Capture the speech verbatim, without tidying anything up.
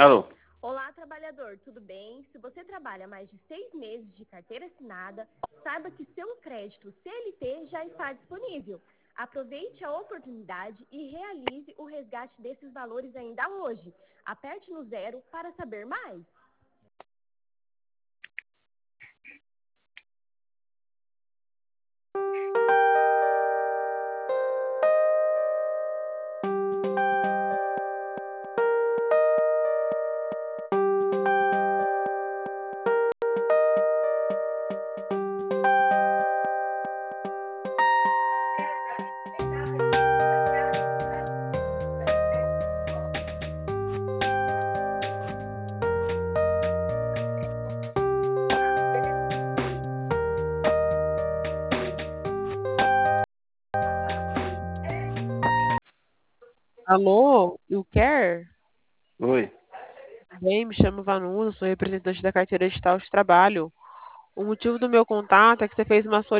Alô? Olá, trabalhador, tudo bem? Se você trabalha mais de seis meses de carteira assinada, saiba que seu crédito C L T já está disponível. Aproveite a oportunidade e realize o resgate desses valores ainda hoje. Aperte no zero para saber mais. Alô, you care? Oi. Bem, me chamo Vanusa, sou representante da carteira digital de trabalho. O motivo do meu contato é que você fez uma